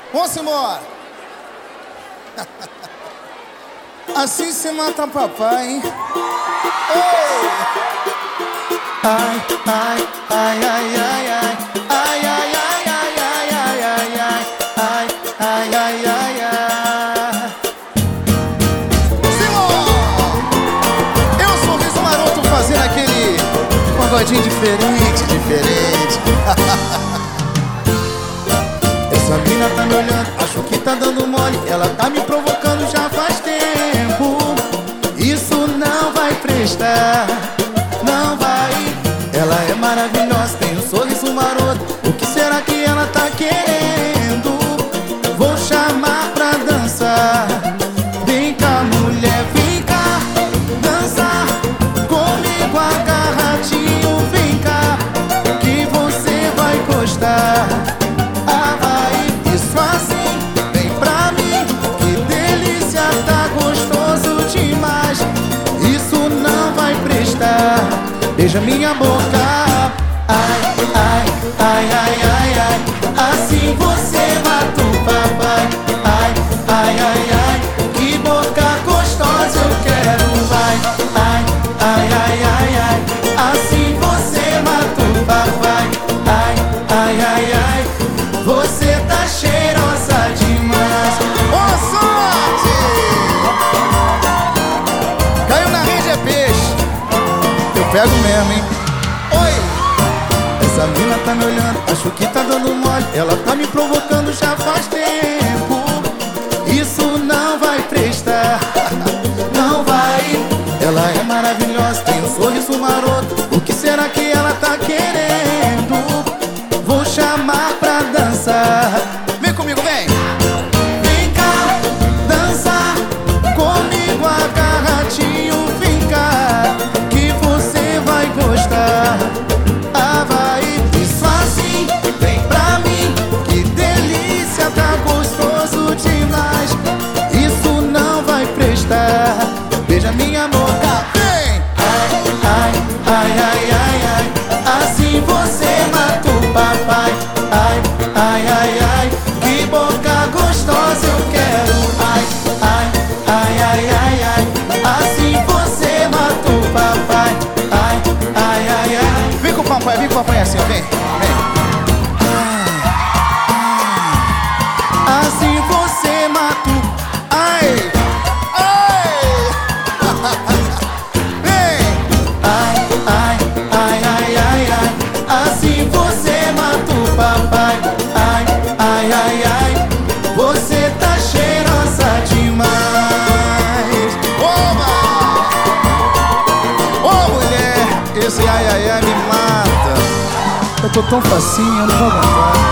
Vamos embora. Assim se mata papai, hein? Ei! Ai, ai, ai, ai, ai, ai. Ai, ai, ai, ai, ai, ai, ai, ai. Ai, ai, ai, ai, ai. Simão! Eu sou o Sorriso Maroto fazendo aquele pagodinho diferente. Essa mina tá me olhando, acho que tá dando mole. Ela tá me provocando já faz tempo. Isso não vai prestar, não vai. Ela é maravilhosa, tem um sorriso maroto. O que será que ela tá querendo? Vou chamar pra dançar. Vem cá, mulher, vem cá dançar comigo, agarradinho. Vem cá, que você vai gostar. Beija minha boca. Ai, ai, ai, ai, ai, ai. Assim você mata o papai. Ai, ai, ai, ai. Que boca gostosa eu quero. Ai, ai, ai, ai, ai, ai. Assim você mata o papai. Ai, ai, ai, ai. Você tá cheirosa demais. Ô, sorte! Caiu na rede é peixe. Eu pego mesmo, hein? Oi! Essa mina tá me olhando, acho que tá dando mole. Ela tá me provocando já faz tempo. Isso não vai prestar, não vai. Ela é maravilhosa, tem um sorriso maroto. O que será que ela tá querendo? Vou chamar pra dançar. Vem comigo, vem! Vem cá, dançar comigo, agarradinho. Vem cá, gostar. Ah, vai, isso assim, vem pra mim. Que delícia, tá gostoso demais. Isso não vai prestar. Beija minha boca, vem! Ai, ai, ai, ai, ai, ai. Assim você mata o papai. Ai, ai, ai, ai. Que boca gostosa eu quero. Ai, ai, ai, ai, ai, ai. Assim você mata o papai. Ai, ai, ai, ai. Vem com o papai assim, vem, vem. Assim você mata o... Ai, ai. Vem. Ai, ai, ai, ai, ai, ai. Assim você mata o papai. Ai, ai, ai, ai. Você tá cheirosa demais. Oba! Ô, mulher, esse ai, ai, ai me mata. Eu tô tão facinho, eu não vou aguentar.